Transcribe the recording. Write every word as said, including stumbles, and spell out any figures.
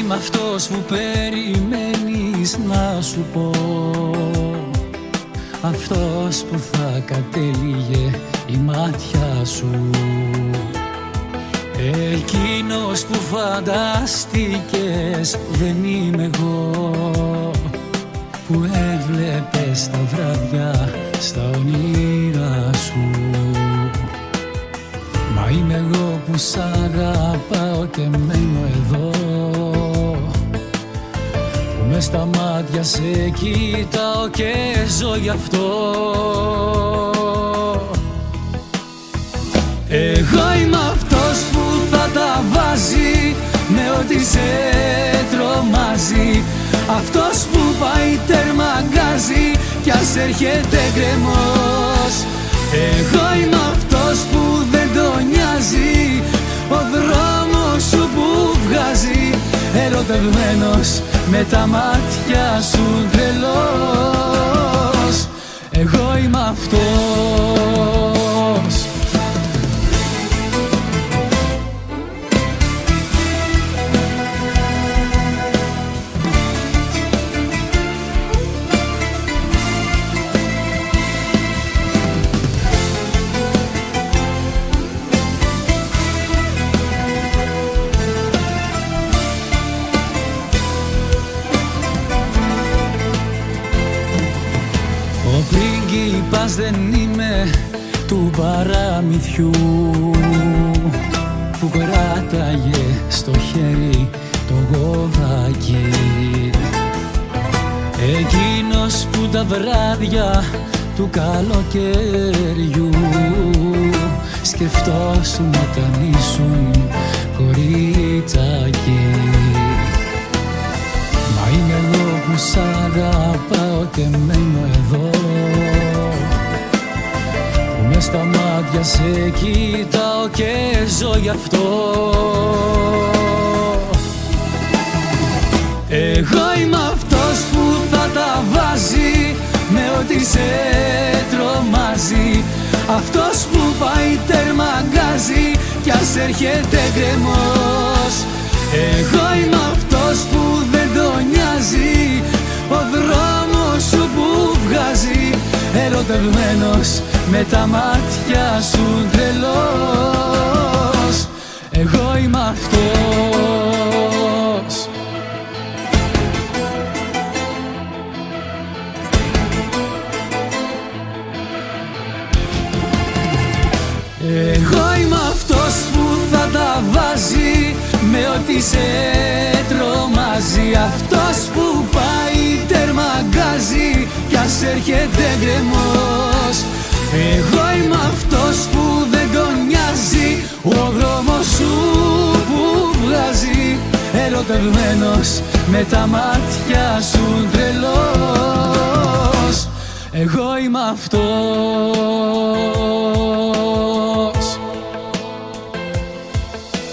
είμαι αυτός που περιμένεις να σου πω, αυτός που θα κατέληγε η μάτια σου, εκείνος που φαντάστηκες δεν είμαι εγώ, που έβλεπες τα βράδια στα όνειρά σου. Μα είμαι εγώ που σ' αγαπάω και μένω εδώ, που μες στα μάτια σε κοιτάω και ζω γι' αυτό. Εγώ είμαι αυτός που θα τα βάζει με ό,τι σε τρομάζει, αυτός που πάει τέρμα γκάζει κι ας έρχεται γκρεμός. Εγώ είμαι αυτός που δεν τον νοιάζει ο δρόμος σου που βγάζει, ερωτευμένος με τα μάτια σου τρελός. Εγώ είμαι αυτός. Πας δεν είμαι του παραμυθιού που κράταγε στο χέρι το γοδάκι, εκείνος που τα βράδια του καλοκαιριού σκεφτόσουν όταν ήσουν κοριτσάκι. Μα είμαι εγώ που σ' αγαπάω και μένω εδώ, που μες στα μάτια σε κοιτάω και ζω γι' αυτό. Εγώ είμαι αυτός που θα τα βάζει με ό,τι σε τρομάζει, αυτός που πάει τέρμα γκάζει κι ας έρχεται γκρεμός. Εγώ είμαι αυτός που δεν τον νοιάζει ο δρόμος σου που βγάζει, ερωτευμένος με τα μάτια σου τρελός. Εγώ είμαι αυτός. Εγώ είμαι αυτός που θα τα βάζει με ό,τι σε τρομάζει, αυτός που πάει τέρμα γκάζει κι ας έρχεται γκρεμός. Εγώ είμαι αυτός που δεν τον νοιάζει ο δρόμος σου που βγάζει, ερωτευμένος με τα μάτια σου τρελός. Εγώ είμαι αυτός.